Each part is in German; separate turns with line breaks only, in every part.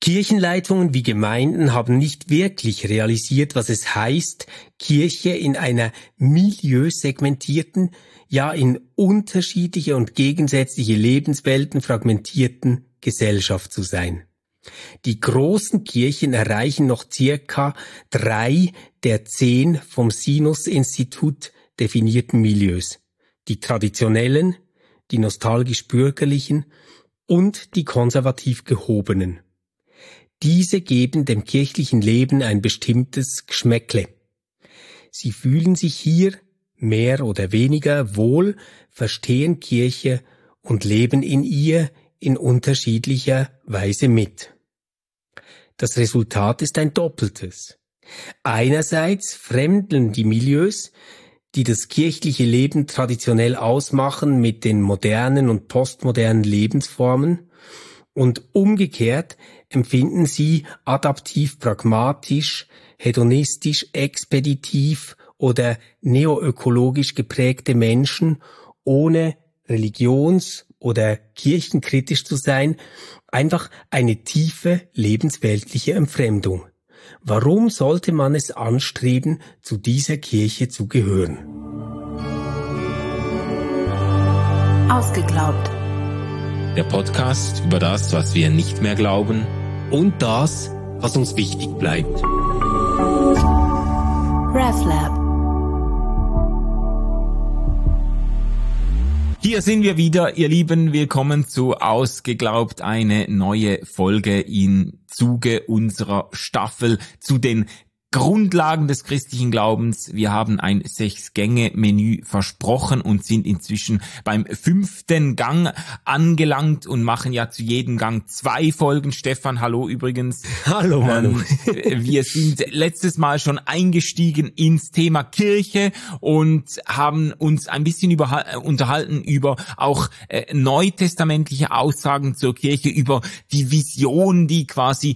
Kirchenleitungen wie Gemeinden haben nicht wirklich realisiert, was es heißt, Kirche in einer milieusegmentierten, ja in unterschiedliche und gegensätzliche Lebenswelten fragmentierten Gesellschaft zu sein. Die großen Kirchen erreichen noch circa 3 der 10 vom Sinus-Institut definierten Milieus. Die traditionellen, die nostalgisch-bürgerlichen und die konservativ gehobenen. Diese geben dem kirchlichen Leben ein bestimmtes Geschmäckle. Sie fühlen sich hier mehr oder weniger wohl, verstehen Kirche und leben in ihr in unterschiedlicher Weise mit. Das Resultat ist ein doppeltes. Einerseits fremdeln die Milieus, die das kirchliche Leben traditionell ausmachen, mit den modernen und postmodernen Lebensformen, und umgekehrt empfinden sie adaptiv pragmatisch, hedonistisch expeditiv oder neoökologisch geprägte Menschen, ohne religions- oder kirchenkritisch zu sein, einfach eine tiefe lebensweltliche Entfremdung. Warum sollte man es anstreben, zu dieser Kirche zu gehören?
Ausgeglaubt.
Der Podcast über das, was wir nicht mehr glauben
Und das, was uns wichtig bleibt.
RefLab.
Hier sind wir wieder, ihr Lieben. Willkommen zu Ausgeglaubt, eine neue Folge im Zuge unserer Staffel zu den Grundlagen des christlichen Glaubens. Wir haben ein 6-Gänge-Menü versprochen und sind inzwischen beim 5. Gang angelangt und machen ja zu jedem Gang 2 Folgen. Stefan, hallo übrigens.
Hallo Manu.
Wir sind letztes Mal schon eingestiegen ins Thema Kirche und haben uns ein bisschen unterhalten über auch neutestamentliche Aussagen zur Kirche, über die Vision, die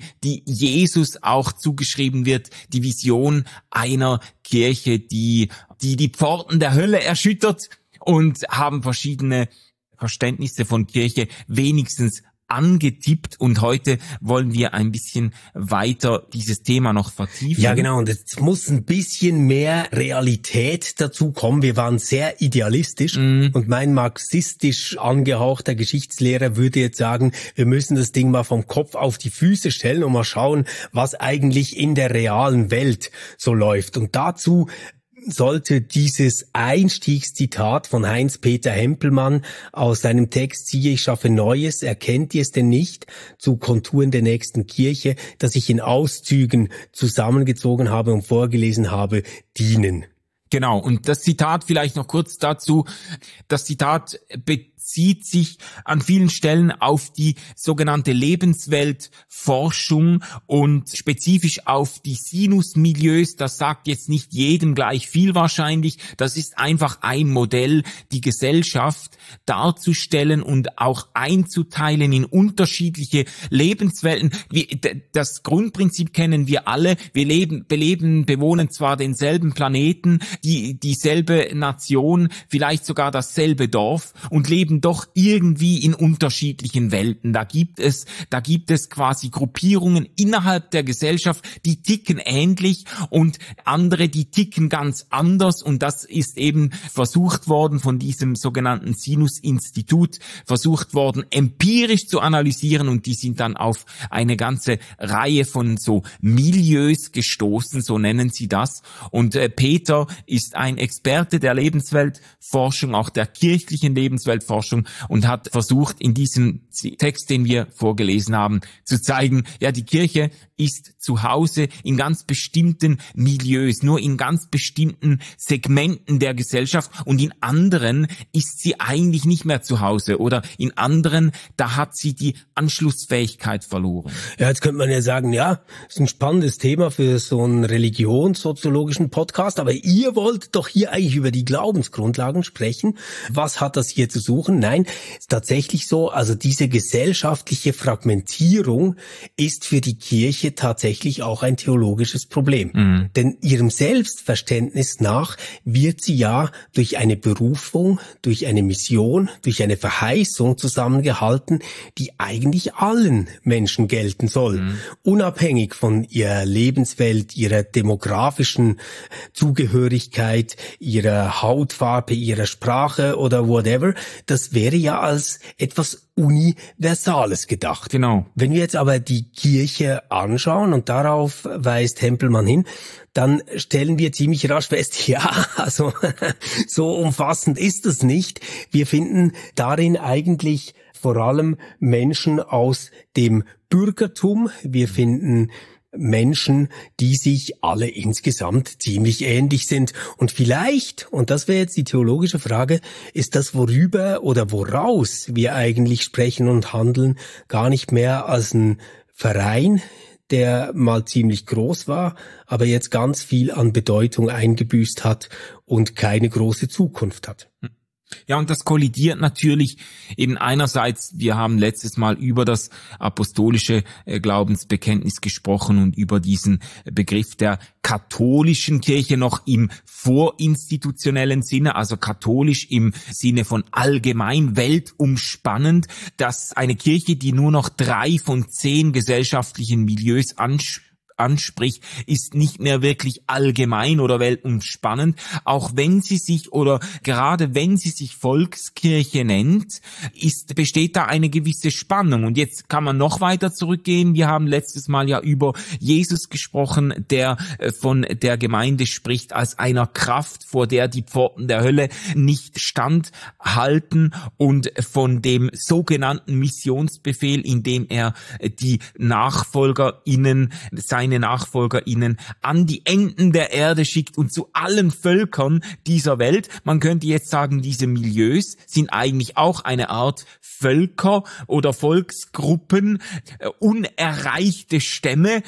Jesus auch zugeschrieben wird, die Vision einer Kirche, die Pforten der Hölle erschüttert, und haben verschiedene Verständnisse von Kirche wenigstens angetippt, und heute wollen wir ein bisschen weiter dieses Thema noch vertiefen.
Ja, genau, und es muss ein bisschen mehr Realität dazu kommen. Wir waren sehr idealistisch und mein marxistisch angehauchter Geschichtslehrer würde jetzt sagen, wir müssen das Ding mal vom Kopf auf die Füße stellen und mal schauen, was eigentlich in der realen Welt so läuft. Und dazu sollte dieses Einstiegszitat von Heinz-Peter Hempelmann aus seinem Text "Siehe, ich schaffe Neues, erkennt ihr es denn nicht?" zu Konturen der nächsten Kirche, das ich in Auszügen zusammengezogen habe und vorgelesen habe, dienen.
Genau, und das Zitat vielleicht noch kurz dazu. Das Zitat bezieht sich an vielen Stellen auf die sogenannte Lebensweltforschung und spezifisch auf die Sinusmilieus. Das sagt jetzt nicht jedem gleich viel wahrscheinlich. Das ist einfach ein Modell, die Gesellschaft darzustellen und auch einzuteilen in unterschiedliche Lebenswelten. Das Grundprinzip kennen wir alle. Wir bewohnen zwar denselben Planeten, dieselbe Nation, vielleicht sogar dasselbe Dorf und leben doch irgendwie in unterschiedlichen Welten. Da gibt es quasi Gruppierungen innerhalb der Gesellschaft, die ticken ähnlich, und andere, die ticken ganz anders, und das ist eben versucht worden von diesem sogenannten Sinus-Institut, versucht worden empirisch zu analysieren, und die sind dann auf eine ganze Reihe von so Milieus gestoßen, so nennen sie das. Und Peter ist ein Experte der Lebensweltforschung, auch der kirchlichen Lebensweltforschung, und hat versucht, in diesem Text, den wir vorgelesen haben, zu zeigen, ja, die Kirche ist zu Hause in ganz bestimmten Milieus, nur in ganz bestimmten Segmenten der Gesellschaft, und in anderen ist sie eigentlich nicht mehr zu Hause, oder in anderen, da hat sie die Anschlussfähigkeit verloren.
Ja, jetzt könnte man ja sagen, ja, ist ein spannendes Thema für so einen religionssoziologischen Podcast, aber ihr wollt doch hier eigentlich über die Glaubensgrundlagen sprechen. Was hat das hier zu suchen? Nein, ist tatsächlich so, also diese gesellschaftliche Fragmentierung ist für die Kirche tatsächlich auch ein theologisches Problem. Denn ihrem Selbstverständnis nach wird sie ja durch eine Berufung, durch eine Mission, durch eine Verheißung zusammengehalten, die eigentlich allen Menschen gelten soll, unabhängig von ihrer Lebenswelt, ihrer demografischen Zugehörigkeit, ihrer Hautfarbe, ihrer Sprache oder whatever. Das wäre ja als etwas Universales gedacht.
Genau.
Wenn wir jetzt aber die Kirche anschauen, und darauf weist Hempelmann hin, dann stellen wir ziemlich rasch fest, ja, also so umfassend ist es nicht. Wir finden darin eigentlich vor allem Menschen aus dem Bürgertum. Wir finden Menschen, die sich alle insgesamt ziemlich ähnlich sind. Und vielleicht, und das wäre jetzt die theologische Frage, ist das, worüber oder woraus wir eigentlich sprechen und handeln, gar nicht mehr als ein Verein, der mal ziemlich groß war, aber jetzt ganz viel an Bedeutung eingebüßt hat und keine große Zukunft hat.
Ja, und das kollidiert natürlich eben einerseits, wir haben letztes Mal über das apostolische Glaubensbekenntnis gesprochen und über diesen Begriff der katholischen Kirche noch im vorinstitutionellen Sinne, also katholisch im Sinne von allgemein weltumspannend, dass eine Kirche, die nur noch 3 von 10 gesellschaftlichen Milieus anspricht, ist nicht mehr wirklich allgemein oder weltumspannend, auch wenn sie sich oder gerade wenn sie sich Volkskirche nennt, besteht da eine gewisse Spannung. Und jetzt kann man noch weiter zurückgehen. Wir haben letztes Mal ja über Jesus gesprochen, der von der Gemeinde spricht als einer Kraft, vor der die Pforten der Hölle nicht standhalten, und von dem sogenannten Missionsbefehl, in dem er die seine NachfolgerInnen an die Enden der Erde schickt und zu allen Völkern dieser Welt. Man könnte jetzt sagen, diese Milieus sind eigentlich auch eine Art Völker oder Volksgruppen, unerreichte Stämme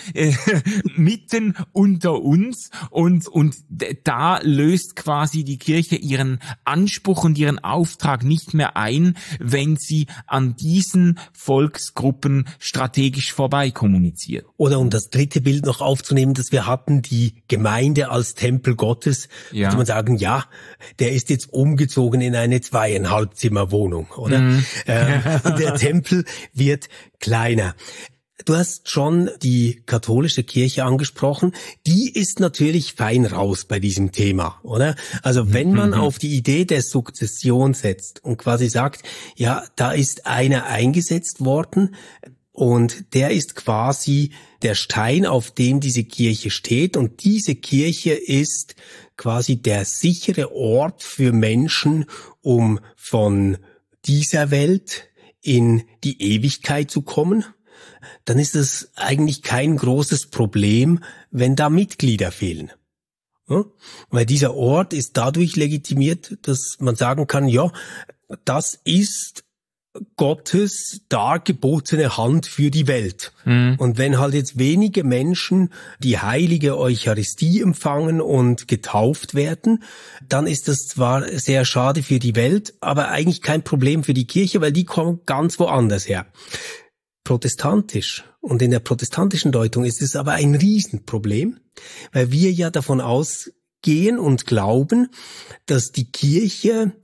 mitten unter uns, und da löst quasi die Kirche ihren Anspruch und ihren Auftrag nicht mehr ein, wenn sie an diesen Volksgruppen strategisch vorbei kommuniziert.
Oder um das dritte Bild noch aufzunehmen, dass wir hatten, die Gemeinde als Tempel Gottes,
ja,
könnte man sagen, ja, der ist jetzt umgezogen in eine 2,5 Zimmer Wohnung, oder? Der Tempel wird kleiner. Du hast schon die katholische Kirche angesprochen. Die ist natürlich fein raus bei diesem Thema, oder? Also wenn man auf die Idee der Sukzession setzt und quasi sagt, ja, da ist einer eingesetzt worden, und der ist quasi der Stein, auf dem diese Kirche steht. Und diese Kirche ist quasi der sichere Ort für Menschen, um von dieser Welt in die Ewigkeit zu kommen. Dann ist es eigentlich kein großes Problem, wenn da Mitglieder fehlen. Ja? Weil dieser Ort ist dadurch legitimiert, dass man sagen kann, ja, das ist Gottes dargebotene Hand für die Welt. Und wenn halt jetzt wenige Menschen die heilige Eucharistie empfangen und getauft werden, dann ist das zwar sehr schade für die Welt, aber eigentlich kein Problem für die Kirche, weil die kommen ganz woanders her. Protestantisch und in der protestantischen Deutung ist es aber ein Riesenproblem, weil wir ja davon ausgehen und glauben, dass die Kirche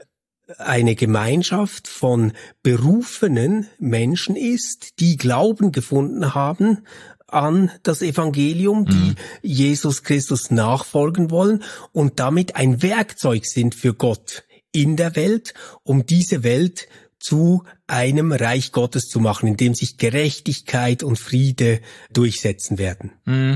eine Gemeinschaft von berufenen Menschen ist, die Glauben gefunden haben an das Evangelium, die Jesus Christus nachfolgen wollen und damit ein Werkzeug sind für Gott in der Welt, um diese Welt zu einem Reich Gottes zu machen, in dem sich Gerechtigkeit und Friede durchsetzen werden.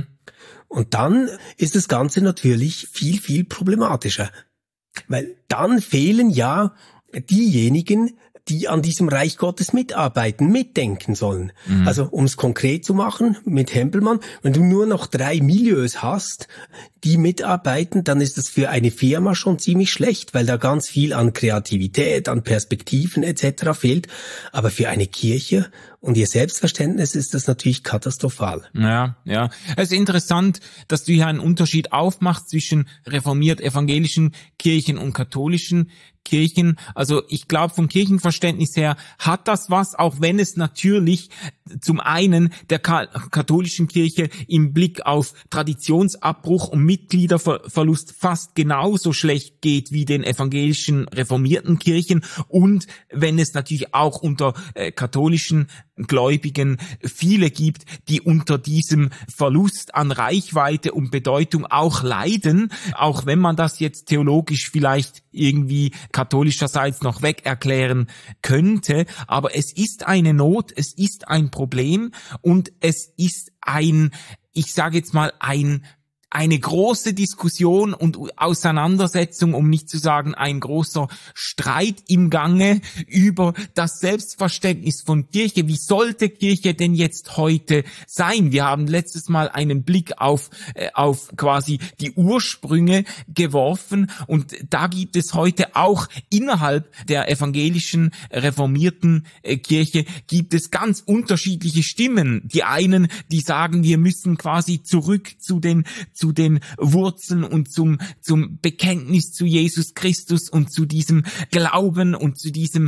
Und dann ist das Ganze natürlich viel, viel problematischer. Weil dann fehlen ja diejenigen, die an diesem Reich Gottes mitarbeiten, mitdenken sollen. Also um es konkret zu machen mit Hempelmann, wenn du nur noch 3 Milieus hast, die mitarbeiten, dann ist das für eine Firma schon ziemlich schlecht, weil da ganz viel an Kreativität, an Perspektiven etc. fehlt. Aber für eine Kirche und ihr Selbstverständnis ist das natürlich katastrophal.
Ja. Es ist interessant, dass du hier einen Unterschied aufmachst zwischen reformiert-evangelischen Kirchen und katholischen Kirchen. Also ich glaube, vom Kirchenverständnis her hat das was, auch wenn es natürlich zum einen der katholischen Kirche im Blick auf Traditionsabbruch und Mitgliederverlust fast genauso schlecht geht wie den evangelischen reformierten Kirchen, und wenn es natürlich auch unter katholischen Gläubigen viele gibt, die unter diesem Verlust an Reichweite und Bedeutung auch leiden, auch wenn man das jetzt theologisch vielleicht irgendwie katholischerseits noch weg erklären könnte. Aber es ist eine Not, es ist ein Problem und es ist ich sage jetzt mal, eine große Diskussion und Auseinandersetzung, um nicht zu sagen ein großer Streit im Gange über das Selbstverständnis von Kirche. Wie sollte Kirche denn jetzt heute sein? Wir haben letztes Mal einen Blick auf quasi die Ursprünge geworfen, und da gibt es heute auch innerhalb der evangelischen reformierten Kirche gibt es ganz unterschiedliche Stimmen. Die einen, die sagen, wir müssen quasi zurück zu den Wurzeln und zum Bekenntnis zu Jesus Christus und zu diesem Glauben und zu diesem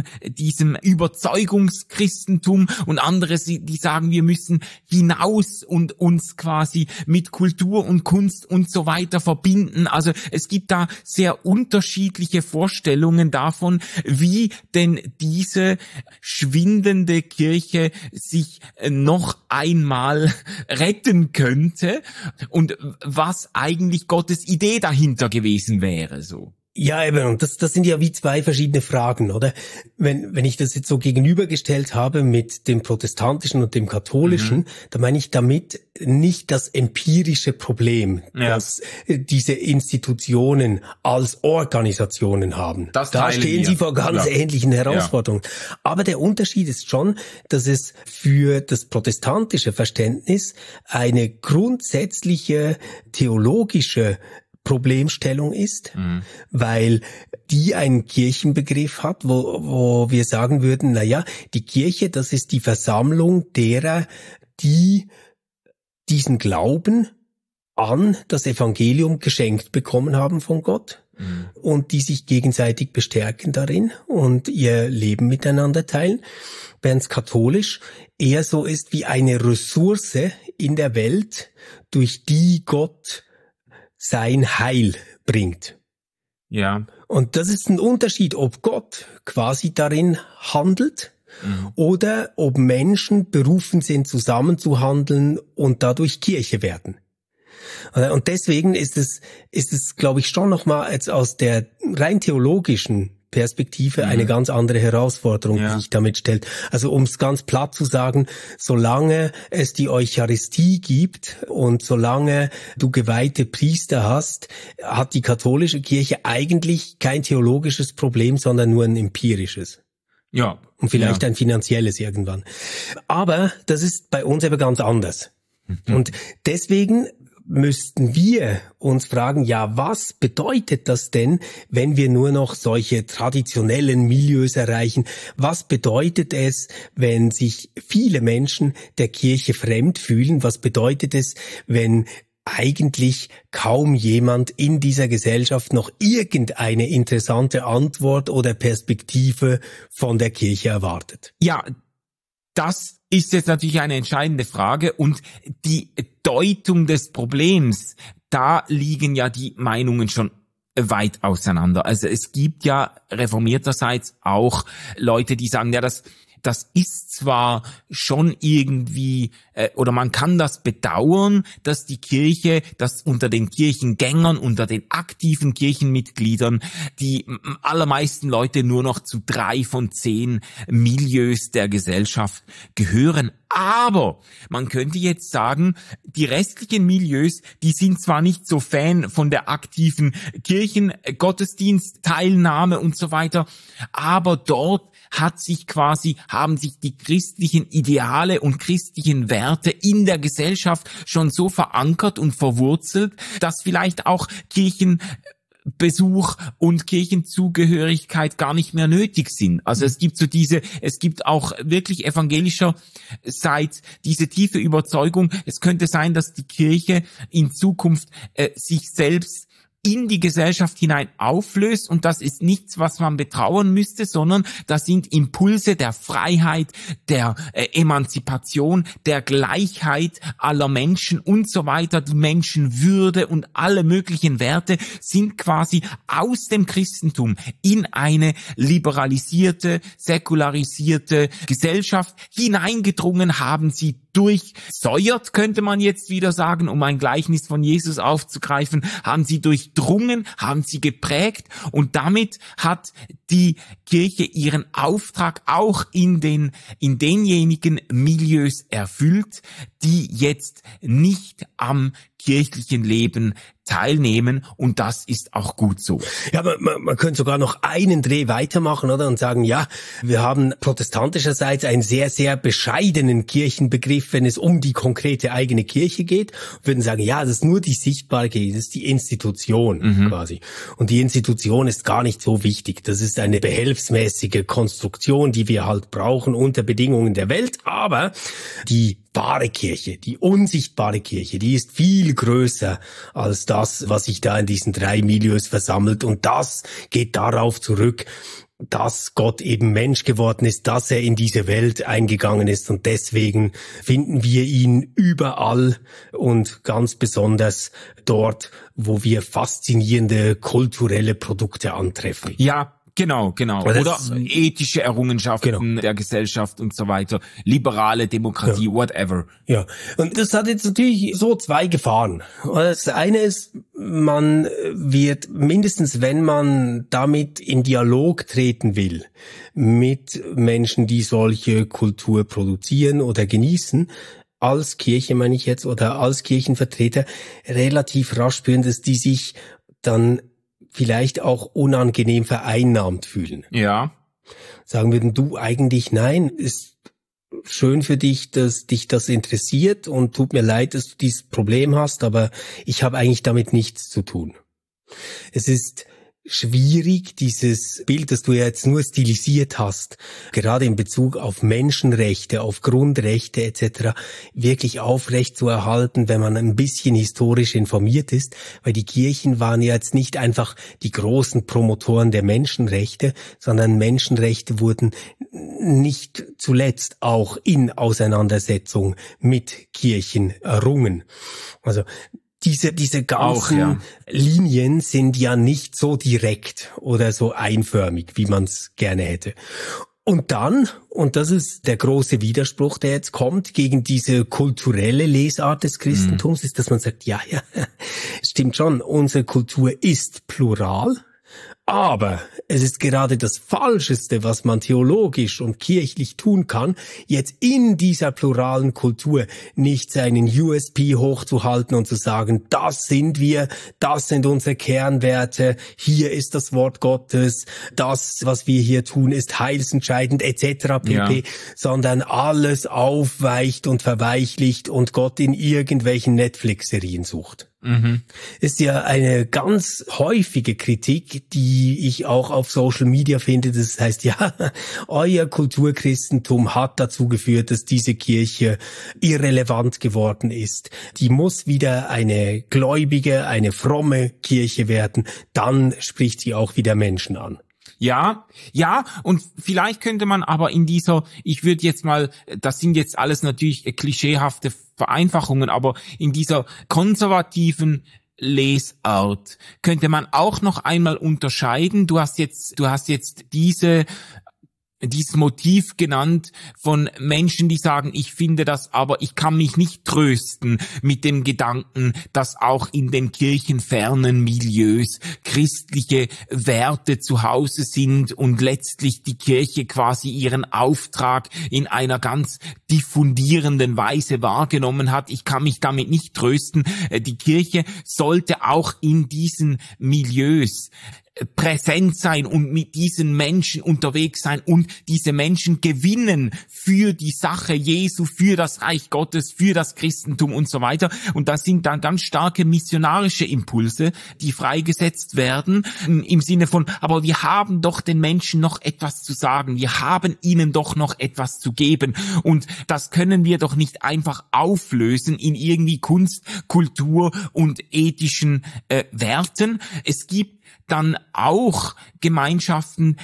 Überzeugungschristentum, und andere, die sagen, wir müssen hinaus und uns quasi mit Kultur und Kunst und so weiter verbinden. Also es gibt da sehr unterschiedliche Vorstellungen davon, wie denn diese schwindende Kirche sich noch einmal retten könnte und was eigentlich Gottes Idee dahinter gewesen wäre, so.
Ja, eben, und das sind ja wie 2 verschiedene Fragen, oder? Wenn ich das jetzt so gegenübergestellt habe mit dem protestantischen und dem katholischen, dann meine ich damit nicht das empirische Problem, dass diese Institutionen als Organisationen haben. Da stehen sie vor ganz ähnlichen Herausforderungen. Ja. Aber der Unterschied ist schon, dass es für das protestantische Verständnis eine grundsätzliche theologische Problemstellung ist, weil die einen Kirchenbegriff hat, wo wir sagen würden, die Kirche, das ist die Versammlung derer, die diesen Glauben an das Evangelium geschenkt bekommen haben von Gott und die sich gegenseitig bestärken darin und ihr Leben miteinander teilen, während es katholisch eher so ist wie eine Ressource in der Welt, durch die Gott sein Heil bringt.
Ja.
Und das ist ein Unterschied, ob Gott quasi darin handelt oder ob Menschen berufen sind, zusammenzuhandeln und dadurch Kirche werden. Und deswegen ist es, glaube ich, schon nochmal jetzt aus der rein theologischen Perspektive eine ganz andere Herausforderung, die sich damit stellt. Also um es ganz platt zu sagen, solange es die Eucharistie gibt und solange du geweihte Priester hast, hat die katholische Kirche eigentlich kein theologisches Problem, sondern nur ein empirisches.
Ja.
Und vielleicht ein finanzielles irgendwann. Aber das ist bei uns eben ganz anders. Und deswegen müssten wir uns fragen, was bedeutet das denn, wenn wir nur noch solche traditionellen Milieus erreichen? Was bedeutet es, wenn sich viele Menschen der Kirche fremd fühlen? Was bedeutet es, wenn eigentlich kaum jemand in dieser Gesellschaft noch irgendeine interessante Antwort oder Perspektive von der Kirche erwartet?
Ja, das ist jetzt natürlich eine entscheidende Frage, und die Deutung des Problems, da liegen ja die Meinungen schon weit auseinander. Also es gibt ja reformierterseits auch Leute, die sagen, das ist zwar schon irgendwie, oder man kann das bedauern, dass die Kirche, dass unter den Kirchengängern, unter den aktiven Kirchenmitgliedern die allermeisten Leute nur noch zu 3 von 10 Milieus der Gesellschaft gehören. Aber man könnte jetzt sagen, die restlichen Milieus, die sind zwar nicht so Fan von der aktiven Kirchengottesdienstteilnahme und so weiter, aber dort haben sich die christlichen Ideale und christlichen Werte in der Gesellschaft schon so verankert und verwurzelt, dass vielleicht auch Kirchenbesuch und Kirchenzugehörigkeit gar nicht mehr nötig sind. Also es gibt auch wirklich evangelischerseits diese tiefe Überzeugung, es könnte sein, dass die Kirche in Zukunft sich selbst in die Gesellschaft hinein auflöst, und das ist nichts, was man betrauern müsste, sondern das sind Impulse der Freiheit, der Emanzipation, der Gleichheit aller Menschen und so weiter. Die Menschenwürde und alle möglichen Werte sind quasi aus dem Christentum in eine liberalisierte, säkularisierte Gesellschaft hineingedrungen, haben sie durchsäuert, könnte man jetzt wieder sagen, um ein Gleichnis von Jesus aufzugreifen, haben sie durchdrungen, haben sie geprägt, und damit hat die Kirche ihren Auftrag auch in denjenigen Milieus erfüllt, die jetzt nicht am kirchlichen Leben teilnehmen, und das ist auch gut so.
Ja, aber man könnte sogar noch einen Dreh weitermachen, oder? Und sagen, ja, wir haben protestantischerseits einen sehr, sehr bescheidenen Kirchenbegriff, wenn es um die konkrete eigene Kirche geht. Und würden sagen, ja, das ist nur die sichtbare Kirche, das ist die Institution quasi. Und die Institution ist gar nicht so wichtig. Das ist eine behelfsmäßige Konstruktion, die wir halt brauchen unter Bedingungen der Welt. Aber die wahre Kirche, die unsichtbare Kirche, die ist viel größer als das, was sich da in diesen 3 Milieus versammelt. Und das geht darauf zurück, dass Gott eben Mensch geworden ist, dass er in diese Welt eingegangen ist, und deswegen finden wir ihn überall und ganz besonders dort, wo wir faszinierende kulturelle Produkte antreffen.
Ja, genau. Oder ethische Errungenschaften der Gesellschaft und so weiter. Liberale Demokratie, whatever.
Ja, und das hat jetzt natürlich so 2 Gefahren. Das eine ist, man wird mindestens, wenn man damit in Dialog treten will mit Menschen, die solche Kultur produzieren oder genießen, als Kirche meine ich jetzt, oder als Kirchenvertreter, relativ rasch spüren, dass die sich dann vielleicht auch unangenehm vereinnahmt fühlen.
Ja.
Sagen würden, du eigentlich nein, ist schön für dich, dass dich das interessiert, und tut mir leid, dass du dieses Problem hast, aber ich habe eigentlich damit nichts zu tun. Es ist schwierig, dieses Bild, das du ja jetzt nur stilisiert hast, gerade in Bezug auf Menschenrechte, auf Grundrechte etc., wirklich aufrecht zu erhalten, wenn man ein bisschen historisch informiert ist, weil die Kirchen waren ja jetzt nicht einfach die großen Promotoren der Menschenrechte, sondern Menschenrechte wurden nicht zuletzt auch in Auseinandersetzung mit Kirchen errungen. Also diese ganzen Linien sind ja nicht so direkt oder so einförmig, wie man es gerne hätte. Und dann, und das ist der große Widerspruch, der jetzt kommt gegen diese kulturelle Lesart des Christentums, ist, dass man sagt, ja, stimmt schon, unsere Kultur ist plural, aber es ist gerade das Falscheste, was man theologisch und kirchlich tun kann, jetzt in dieser pluralen Kultur nicht seinen USP hochzuhalten und zu sagen, das sind wir, das sind unsere Kernwerte, hier ist das Wort Gottes, das, was wir hier tun, ist heilsentscheidend etc. pp., sondern alles aufweicht und verweichlicht und Gott in irgendwelchen Netflix-Serien sucht. Ist ja eine ganz häufige Kritik, die ich auch auf Social Media finde. Das heißt, ja, euer Kulturchristentum hat dazu geführt, dass diese Kirche irrelevant geworden ist. Die muss wieder eine gläubige, eine fromme Kirche werden. Dann spricht sie auch wieder Menschen an.
Ja, und vielleicht könnte man aber ich würde jetzt mal, das sind jetzt alles natürlich klischeehafte Vereinfachungen, aber in dieser konservativen Lesart könnte man auch noch einmal unterscheiden. Du hast jetzt dieses Motiv genannt von Menschen, die sagen, ich finde das, aber ich kann mich nicht trösten mit dem Gedanken, dass auch in den kirchenfernen Milieus christliche Werte zu Hause sind und letztlich die Kirche quasi ihren Auftrag in einer ganz diffundierenden Weise wahrgenommen hat. Ich kann mich damit nicht trösten. Die Kirche sollte auch in diesen Milieus präsent sein und mit diesen Menschen unterwegs sein und diese Menschen gewinnen für die Sache Jesu, für das Reich Gottes, für das Christentum und so weiter. Und das sind dann ganz starke missionarische Impulse, die freigesetzt werden im Sinne von, aber wir haben doch den Menschen noch etwas zu sagen, wir haben ihnen doch noch etwas zu geben und das können wir doch nicht einfach auflösen in irgendwie Kunst, Kultur und ethischen Werten. Es gibt dann auch Gemeinschaften,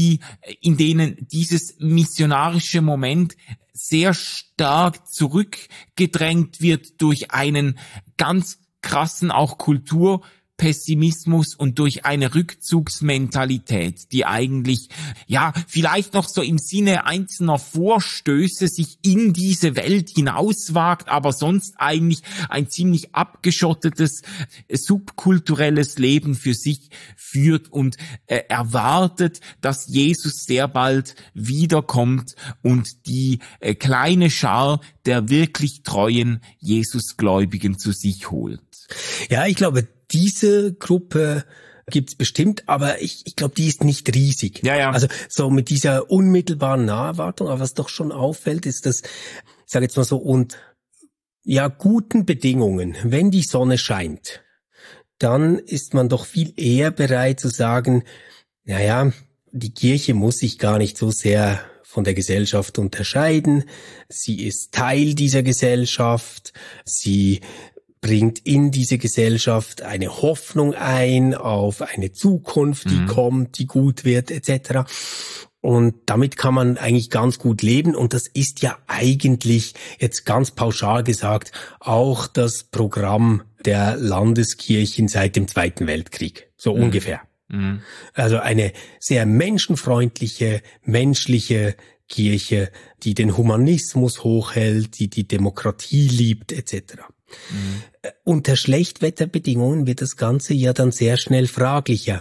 in denen dieses missionarische Moment sehr stark zurückgedrängt wird durch einen ganz krassen auch Kulturpessimismus und durch eine Rückzugsmentalität, die eigentlich, ja, vielleicht noch so im Sinne einzelner Vorstöße sich in diese Welt hinauswagt, aber sonst eigentlich ein ziemlich abgeschottetes, subkulturelles Leben für sich führt und erwartet, dass Jesus sehr bald wiederkommt und die kleine Schar der wirklich treuen Jesusgläubigen zu sich holt.
Ja, ich glaube, diese Gruppe gibt's bestimmt, aber ich glaube, die ist nicht riesig.
Ja.
Also so mit dieser unmittelbaren Naherwartung, aber was doch schon auffällt, ist, dass, ich sage jetzt mal so, und ja, guten Bedingungen, wenn die Sonne scheint, dann ist man doch viel eher bereit zu sagen, naja, die Kirche muss sich gar nicht so sehr von der Gesellschaft unterscheiden. Sie ist Teil dieser Gesellschaft. Sie bringt in diese Gesellschaft eine Hoffnung ein auf eine Zukunft, die kommt, die gut wird, etc. Und damit kann man eigentlich ganz gut leben. Und das ist ja eigentlich, jetzt ganz pauschal gesagt, auch das Programm der Landeskirchen seit dem Zweiten Weltkrieg. So ungefähr. Also eine sehr menschenfreundliche, menschliche Kirche, die den Humanismus hochhält, die die Demokratie liebt, etc. Unter Schlechtwetterbedingungen wird das Ganze ja dann sehr schnell fraglicher.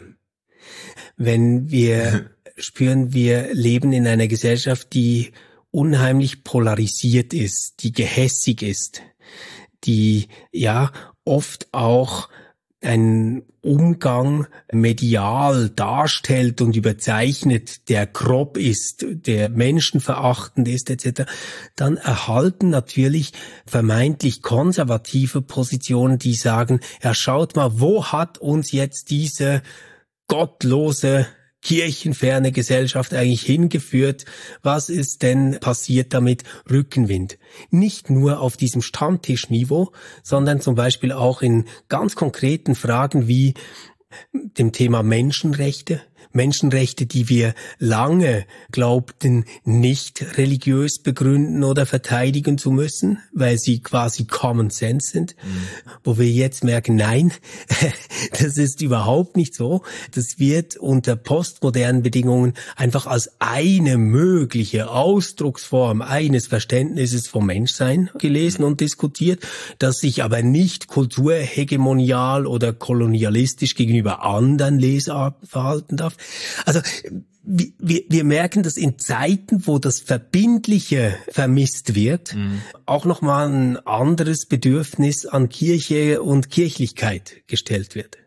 Wenn wir spüren, wir leben in einer Gesellschaft, die unheimlich polarisiert ist, die gehässig ist, die ja oft auch einen Umgang medial darstellt und überzeichnet, der grob ist, der menschenverachtend ist, etc., dann erhalten natürlich vermeintlich konservative Positionen, die sagen, ja, schaut mal, wo hat uns jetzt diese gottlose, kirchenferne Gesellschaft eigentlich hingeführt? Was ist denn passiert damit? Rückenwind. Nicht nur auf diesem Stammtischniveau, sondern zum Beispiel auch in ganz konkreten Fragen wie dem Thema Menschenrechte. Menschenrechte, die wir lange glaubten, nicht religiös begründen oder verteidigen zu müssen, weil sie quasi Common Sense sind, wo wir jetzt merken, nein, das ist überhaupt nicht so. Das wird unter postmodernen Bedingungen einfach als eine mögliche Ausdrucksform eines Verständnisses vom Menschsein gelesen und diskutiert, das sich aber nicht kulturhegemonial oder kolonialistisch gegenüber anderen Lesarten verhalten darf. Also wir merken, dass in Zeiten, wo das Verbindliche vermisst wird, auch nochmal ein anderes Bedürfnis an Kirche und Kirchlichkeit gestellt wird.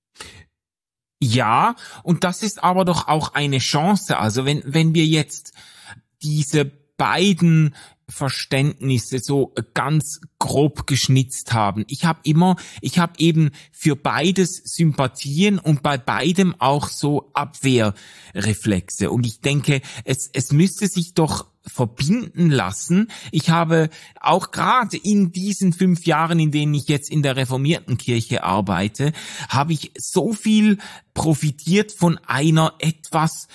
Ja, und das ist aber doch auch eine Chance. Also wenn wir jetzt diese beiden Verständnisse so ganz grob geschnitzt haben. Ich habe eben für beides Sympathien und bei beidem auch so Abwehrreflexe. Und ich denke, es müsste sich doch verbinden lassen. Ich habe auch gerade in diesen 5 Jahren, in denen ich jetzt in der reformierten Kirche arbeite, habe ich so viel profitiert von einer etwas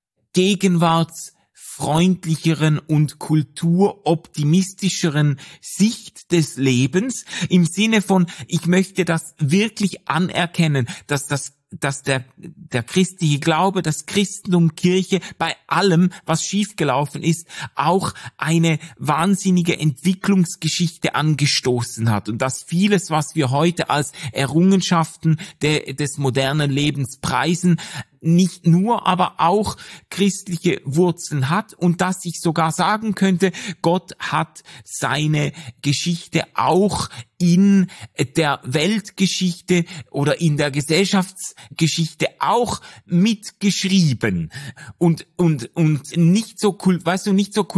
gegenwartsfreundlicheren und kulturoptimistischeren Sicht des Lebens, im Sinne von, ich möchte das wirklich anerkennen, dass das der christliche Glaube, das Christentum, Kirche bei allem, was schiefgelaufen ist, auch eine wahnsinnige Entwicklungsgeschichte angestoßen hat und dass vieles, was wir heute als Errungenschaften des modernen Lebens preisen, nicht nur, aber auch christliche Wurzeln hat und dass ich sogar sagen könnte, Gott hat seine Geschichte auch in der Weltgeschichte oder in der Gesellschaftsgeschichte auch mitgeschrieben und nicht so nicht so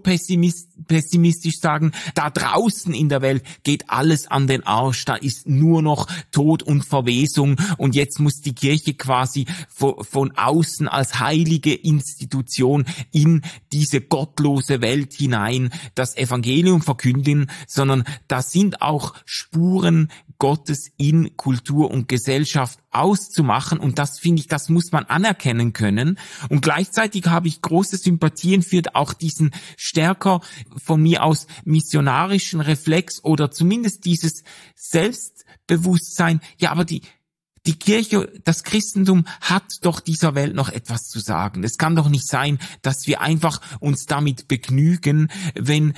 kulturpessimistisch sagen, da draußen in der Welt geht alles an den Arsch, da ist nur noch Tod und Verwesung und jetzt muss die Kirche quasi von außen als heilige Institution in diese gottlose Welt hinein das Evangelium verkündigen, sondern da sind auch Spuren Gottes in Kultur und Gesellschaft auszumachen und das finde ich, das muss man anerkennen können und gleichzeitig habe ich große Sympathien für auch diesen stärker von mir aus missionarischen Reflex oder zumindest dieses Selbstbewusstsein, ja, aber die Kirche, das Christentum hat doch dieser Welt noch etwas zu sagen. Es kann doch nicht sein, dass wir einfach uns damit begnügen, wenn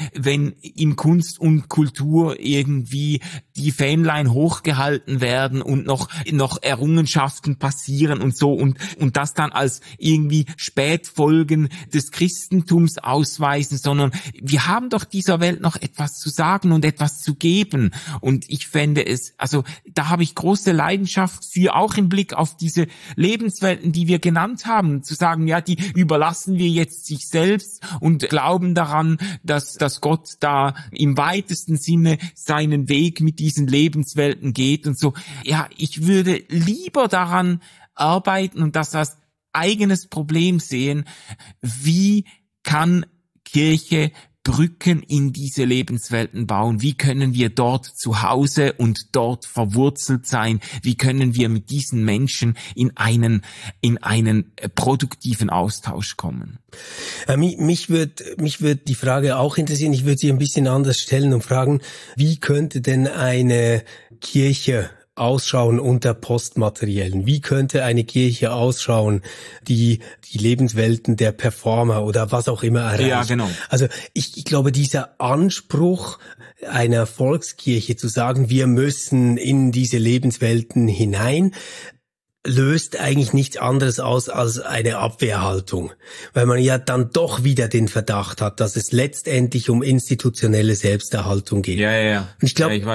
in Kunst und Kultur irgendwie die Fähnlein hochgehalten werden und noch Errungenschaften passieren und so und das dann als irgendwie Spätfolgen des Christentums ausweisen, sondern wir haben doch dieser Welt noch etwas zu sagen und etwas zu geben. Und ich fände es, also da habe ich große Leidenschaft für, auch im Blick auf diese Lebenswelten, die wir genannt haben, zu sagen, ja, die überlassen wir jetzt sich selbst und glauben daran, dass Gott da im weitesten Sinne seinen Weg mit diesen Lebenswelten geht und so. Ja, ich würde lieber daran arbeiten und das als eigenes Problem sehen, wie kann Kirche Brücken in diese Lebenswelten bauen? Wie können wir dort zu Hause und dort verwurzelt sein? Wie können wir mit diesen Menschen in einen produktiven Austausch kommen?
Mich würd die Frage auch interessieren. Ich würde sie ein bisschen anders stellen und fragen, wie könnte denn eine Kirche ausschauen unter Postmateriellen? Wie könnte eine Kirche ausschauen, die Lebenswelten der Performer oder was auch immer erreicht?
Ja, genau.
Also ich glaube, dieser Anspruch einer Volkskirche zu sagen, wir müssen in diese Lebenswelten hinein, löst eigentlich nichts anderes aus als eine Abwehrhaltung, weil man ja dann doch wieder den Verdacht hat, dass es letztendlich um institutionelle Selbsterhaltung geht.
Ja.
Und ich glaube,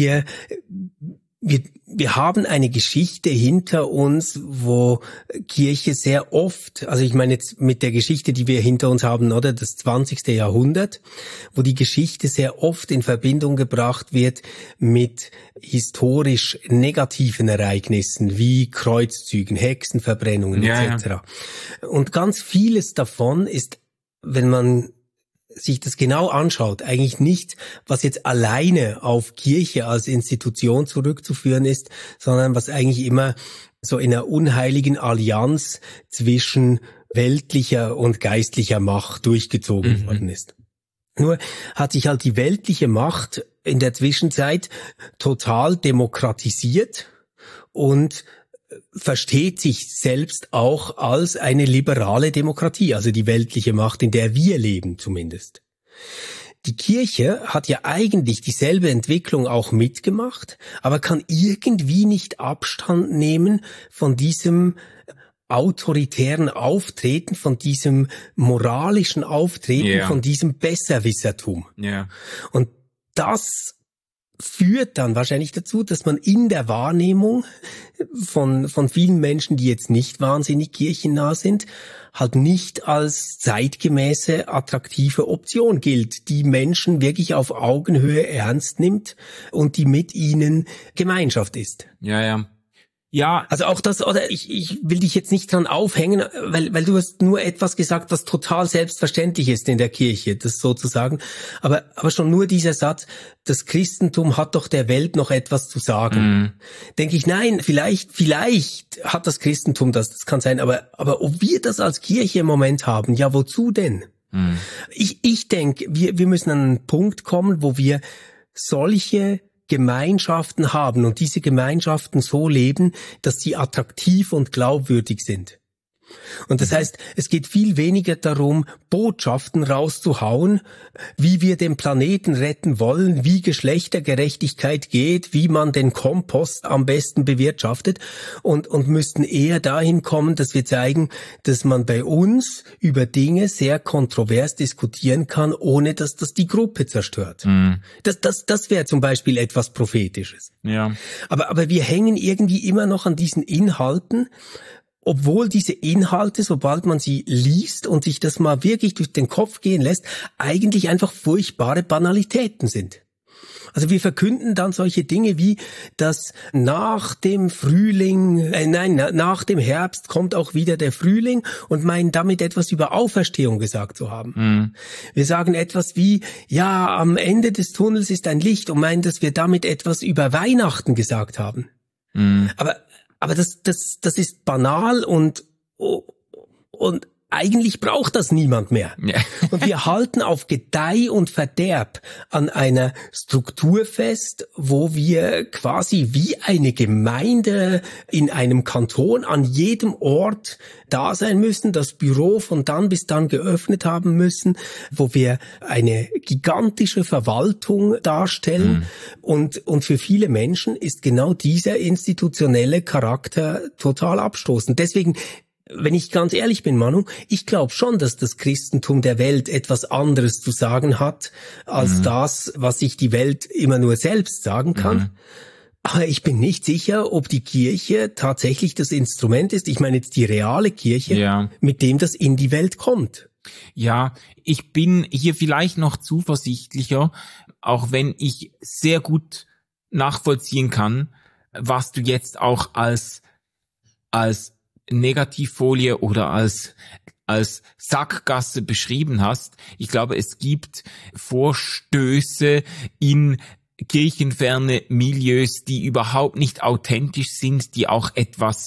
wir haben eine Geschichte hinter uns, wo Kirche sehr oft, also ich meine jetzt mit der Geschichte, die wir hinter uns haben, oder das 20. Jahrhundert, wo die Geschichte sehr oft in Verbindung gebracht wird mit historisch negativen Ereignissen wie Kreuzzügen, Hexenverbrennungen etc. Ja. Und ganz vieles davon ist, wenn man sich das genau anschaut, eigentlich nicht, was jetzt alleine auf Kirche als Institution zurückzuführen ist, sondern was eigentlich immer so in einer unheiligen Allianz zwischen weltlicher und geistlicher Macht durchgezogen worden ist. Nur hat sich halt die weltliche Macht in der Zwischenzeit total demokratisiert und versteht sich selbst auch als eine liberale Demokratie, also die weltliche Macht, in der wir leben zumindest. Die Kirche hat ja eigentlich dieselbe Entwicklung auch mitgemacht, aber kann irgendwie nicht Abstand nehmen von diesem autoritären Auftreten, von diesem moralischen Auftreten, von diesem Besserwissertum. Und das führt dann wahrscheinlich dazu, dass man in der Wahrnehmung von vielen Menschen, die jetzt nicht wahnsinnig kirchennah sind, halt nicht als zeitgemäße, attraktive Option gilt, die Menschen wirklich auf Augenhöhe ernst nimmt und die mit ihnen Gemeinschaft ist.
Ja,
also auch das, oder ich will dich jetzt nicht dran aufhängen, weil du hast nur etwas gesagt, was total selbstverständlich ist in der Kirche, das sozusagen. Aber schon nur dieser Satz, das Christentum hat doch der Welt noch etwas zu sagen. Denke ich, nein, vielleicht hat das Christentum das kann sein, aber ob wir das als Kirche im Moment haben, ja, wozu denn? Ich denke, wir müssen an einen Punkt kommen, wo wir solche Gemeinschaften haben und diese Gemeinschaften so leben, dass sie attraktiv und glaubwürdig sind. Und das heißt, es geht viel weniger darum, Botschaften rauszuhauen, wie wir den Planeten retten wollen, wie Geschlechtergerechtigkeit geht, wie man den Kompost am besten bewirtschaftet und müssten eher dahin kommen, dass wir zeigen, dass man bei uns über Dinge sehr kontrovers diskutieren kann, ohne dass das die Gruppe zerstört. Mhm. Das wäre zum Beispiel etwas Prophetisches.
Ja.
Aber wir hängen irgendwie immer noch an diesen Inhalten, obwohl diese Inhalte, sobald man sie liest und sich das mal wirklich durch den Kopf gehen lässt, eigentlich einfach furchtbare Banalitäten sind. Also wir verkünden dann solche Dinge wie, dass nach dem nach dem Herbst kommt auch wieder der Frühling und meinen damit etwas über Auferstehung gesagt zu haben. Mhm. Wir sagen etwas wie, ja, am Ende des Tunnels ist ein Licht und meinen, dass wir damit etwas über Weihnachten gesagt haben. Mhm. Aber das ist banal und eigentlich braucht das niemand mehr. Ja. Und wir halten auf Gedeih und Verderb an einer Struktur fest, wo wir quasi wie eine Gemeinde in einem Kanton an jedem Ort da sein müssen, das Büro von dann bis dann geöffnet haben müssen, wo wir eine gigantische Verwaltung darstellen. Und für viele Menschen ist genau dieser institutionelle Charakter total abstoßend. Deswegen, wenn ich ganz ehrlich bin, Manu, ich glaube schon, dass das Christentum der Welt etwas anderes zu sagen hat, als das, was sich die Welt immer nur selbst sagen kann. Aber ich bin nicht sicher, ob die Kirche tatsächlich das Instrument ist, ich meine jetzt die reale Kirche, mit dem das in die Welt kommt.
Ja, ich bin hier vielleicht noch zuversichtlicher, auch wenn ich sehr gut nachvollziehen kann, was du jetzt auch als Negativfolie oder als Sackgasse beschrieben hast. Ich glaube, es gibt Vorstöße in kirchenferne Milieus, die überhaupt nicht authentisch sind, die auch etwas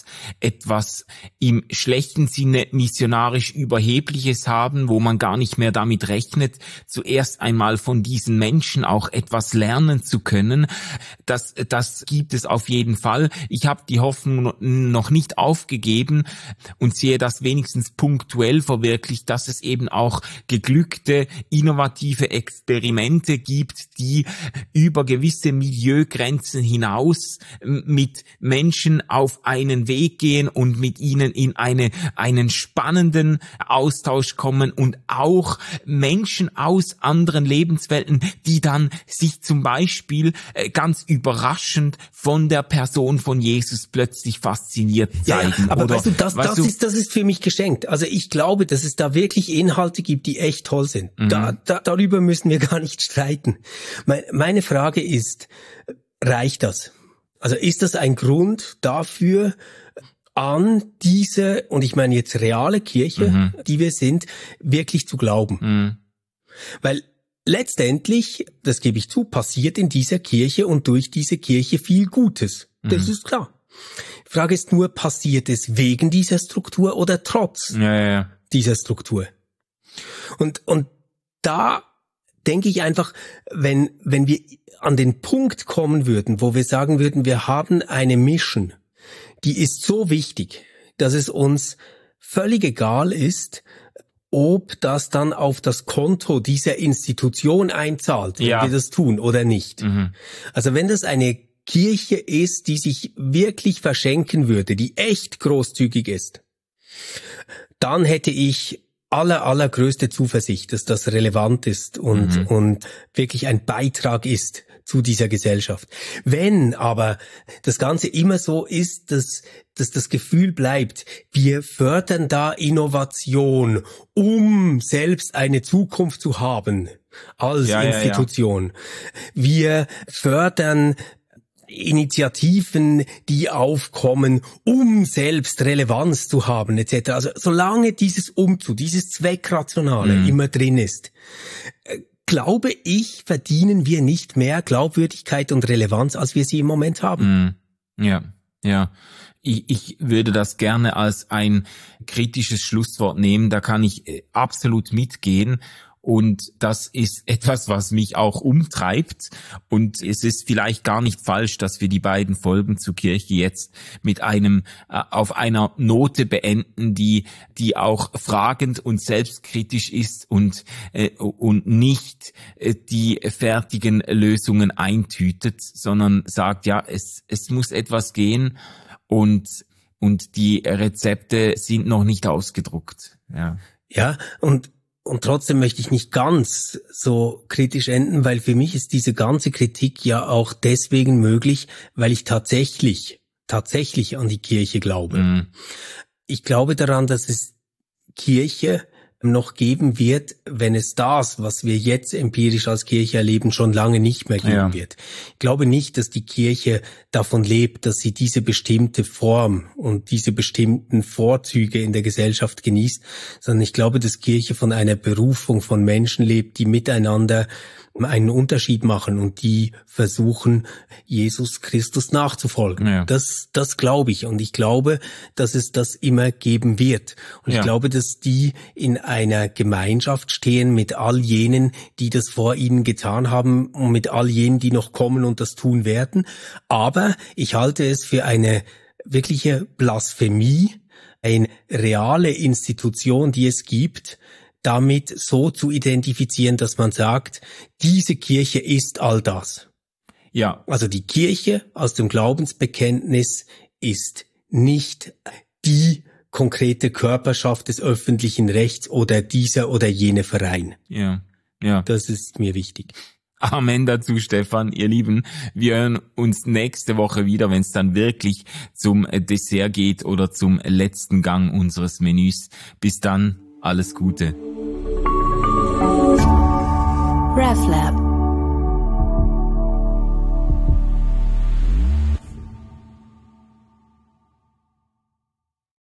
im schlechten Sinne missionarisch Überhebliches haben, wo man gar nicht mehr damit rechnet, zuerst einmal von diesen Menschen auch etwas lernen zu können. Das gibt es auf jeden Fall. Ich habe die Hoffnung noch nicht aufgegeben und sehe das wenigstens punktuell verwirklicht, dass es eben auch geglückte, innovative Experimente gibt, die über gewisse Milieugrenzen hinaus mit Menschen auf einen Weg gehen und mit ihnen in einen spannenden Austausch kommen und auch Menschen aus anderen Lebenswelten, die dann sich zum Beispiel ganz überraschend von der Person von Jesus plötzlich fasziniert zeigen.
Ja, aber weißt du, das ist für mich geschenkt. Also ich glaube, dass es da wirklich Inhalte gibt, die echt toll sind. Darüber müssen wir gar nicht streiten. Meine Frage ist, reicht das? Also ist das ein Grund dafür, an diese, und ich meine jetzt reale Kirche, die wir sind, wirklich zu glauben? Weil letztendlich, das gebe ich zu, passiert in dieser Kirche und durch diese Kirche viel Gutes. Das ist klar. Die Frage ist nur, passiert es wegen dieser Struktur oder trotz dieser Struktur? Und da denke ich einfach, wenn wir an den Punkt kommen würden, wo wir sagen würden, wir haben eine Mission, die ist so wichtig, dass es uns völlig egal ist, ob das dann auf das Konto dieser Institution einzahlt, wenn wir das tun oder nicht. Also wenn das eine Kirche ist, die sich wirklich verschenken würde, die echt großzügig ist, dann hätte ich allergrößte Zuversicht, dass das relevant ist und wirklich ein Beitrag ist zu dieser Gesellschaft. Wenn aber das Ganze immer so ist, dass das Gefühl bleibt, wir fördern da Innovation, um selbst eine Zukunft zu haben als Institution. Wir fördern Initiativen, die aufkommen, um selbst Relevanz zu haben, etc. Also solange dieses dieses Zweckrationale immer drin ist, glaube ich, verdienen wir nicht mehr Glaubwürdigkeit und Relevanz, als wir sie im Moment haben.
Ja. Ich würde das gerne als ein kritisches Schlusswort nehmen, da kann ich absolut mitgehen. Und das ist etwas, was mich auch umtreibt. Und es ist vielleicht gar nicht falsch, dass wir die beiden Folgen zur Kirche jetzt mit auf einer Note beenden, die auch fragend und selbstkritisch ist und nicht die fertigen Lösungen eintütet, sondern sagt, ja, es muss etwas gehen und die Rezepte sind noch nicht ausgedruckt.
Ja, und trotzdem möchte ich nicht ganz so kritisch enden, weil für mich ist diese ganze Kritik ja auch deswegen möglich, weil ich tatsächlich an die Kirche glaube.
Mhm.
Ich glaube daran, dass es Kirche noch geben wird, wenn es das, was wir jetzt empirisch als Kirche erleben, schon lange nicht mehr geben wird. Ich glaube nicht, dass die Kirche davon lebt, dass sie diese bestimmte Form und diese bestimmten Vorzüge in der Gesellschaft genießt, sondern ich glaube, dass Kirche von einer Berufung von Menschen lebt, die miteinander einen Unterschied machen und die versuchen, Jesus Christus nachzufolgen.
Ja.
Das glaube ich. Und ich glaube, dass es das immer geben wird. Und ich glaube, dass die in einer Gemeinschaft stehen mit all jenen, die das vor ihnen getan haben und mit all jenen, die noch kommen und das tun werden. Aber ich halte es für eine wirkliche Blasphemie, eine reale Institution, die es gibt, damit so zu identifizieren, dass man sagt, diese Kirche ist all das.
Ja.
Also die Kirche aus dem Glaubensbekenntnis ist nicht die konkrete Körperschaft des öffentlichen Rechts oder dieser oder jene Verein.
Ja.
Das ist mir wichtig.
Amen dazu, Stefan. Ihr Lieben, wir hören uns nächste Woche wieder, wenn es dann wirklich zum Dessert geht oder zum letzten Gang unseres Menüs. Bis dann, alles Gute.
RefLab